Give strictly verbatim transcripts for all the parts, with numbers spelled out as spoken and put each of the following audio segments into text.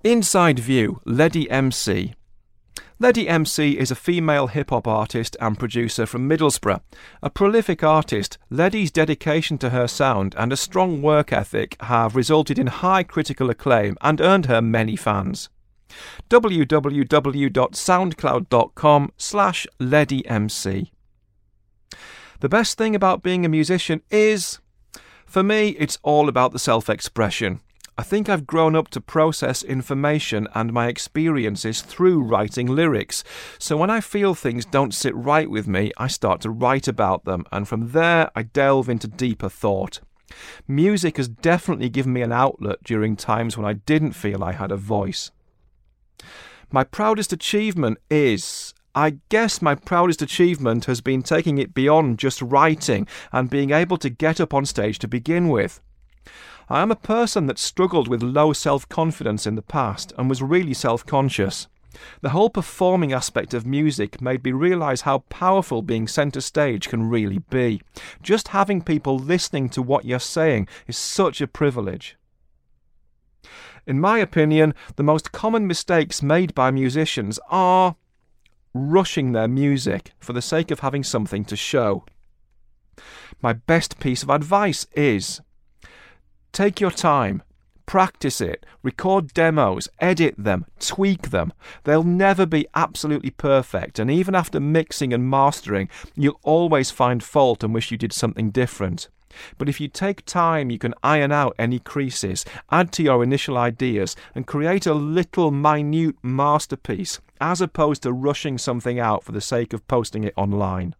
Inside View, Lady M C. Lady M C is a female hip-hop artist and producer from Middlesbrough. A prolific artist, Lady's dedication to her sound and a strong work ethic have resulted in high critical acclaim and earned her many fans. w w w dot soundcloud dot com slash Lady M C. The best thing about being a musician is, for me, it's all about the self-expression. I think I've grown up to process information and my experiences through writing lyrics. So when I feel things don't sit right with me, I start to write about them, and from there I delve into deeper thought. Music has definitely given me an outlet during times when I didn't feel I had a voice. My proudest achievement is... I guess my proudest achievement has been taking it beyond just writing and being able to get up on stage to begin with. I am a person that struggled with low self-confidence in the past and was really self-conscious. The whole performing aspect of music made me realise how powerful being centre stage can really be. Just having people listening to what you're saying is such a privilege. In my opinion, the most common mistakes made by musicians are rushing their music for the sake of having something to show. My best piece of advice is: take your time, practice it, record demos, edit them, tweak them. They'll never be absolutely perfect, and even after mixing and mastering, you'll always find fault and wish you did something different. But if you take time, you can iron out any creases, add to your initial ideas, and create a little minute masterpiece, as opposed to rushing something out for the sake of posting it online.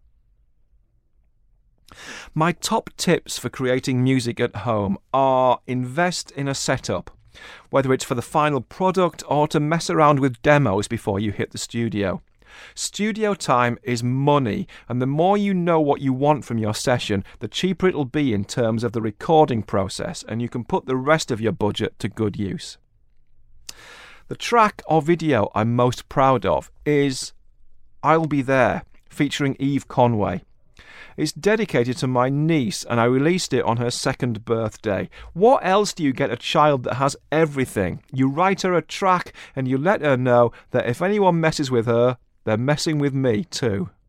My top tips for creating music at home are: invest in a setup, whether it's for the final product or to mess around with demos before you hit the studio. Studio time is money, and the more you know what you want from your session, the cheaper it'll be in terms of the recording process, and you can put the rest of your budget to good use. The track or video I'm most proud of is I'll Be There, featuring Eve Conway. It's dedicated to my niece, and I released it on her second birthday. What else do you get a child that has everything? You write her a track and you let her know that if anyone messes with her, they're messing with me too.